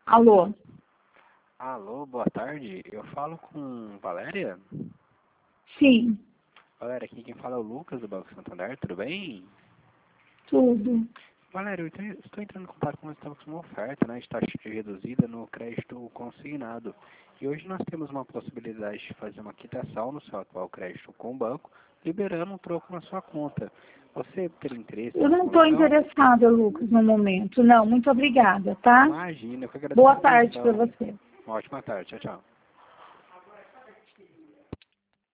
Alô? Alô, boa tarde. Eu falo com Valéria? Sim, Valéria, aqui quem fala é o Lucas do Banco Santander, tudo bem? tudo. Valéria, estou entrando em contato com nós estamos com uma oferta, né, de taxa reduzida no crédito consignado. E hoje nós temos uma possibilidade de fazer uma quitação no seu atual crédito com o banco, liberando um troco na sua conta. Você teria interesse Eu na não estou promoção? interessada, Lucas, no momento. Não, muito obrigada, tá? Imagina, eu que agradeço Boa a tarde para atenção. você. Uma ótima tarde, tchau, tchau.